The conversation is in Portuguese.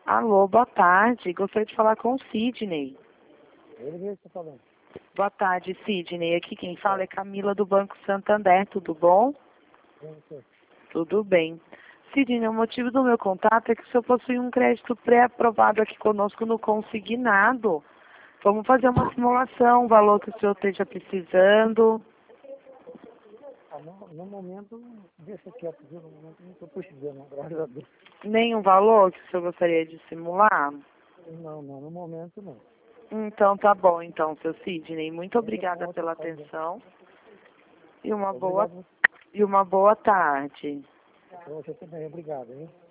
Alô, boa tarde. Gostaria de falar com o Sidney. Ele mesmo está falando. Boa tarde, Sidney. Aqui quem fala é Camila do Banco Santander. Tudo bom? Tudo bem. Sidney, o motivo do meu contato é que o senhor possui um crédito pré-aprovado aqui conosco no consignado. Vamos fazer uma simulação, o valor que o senhor esteja precisando. No momento, deixa quieto, viu? No momento não estou precisando, graças a Deus. Nenhum valor que o senhor gostaria de simular? Não, no momento não. Então tá bom, então, seu Sidney. Muito obrigada pela atenção e uma boa tarde. Você também, obrigado, hein?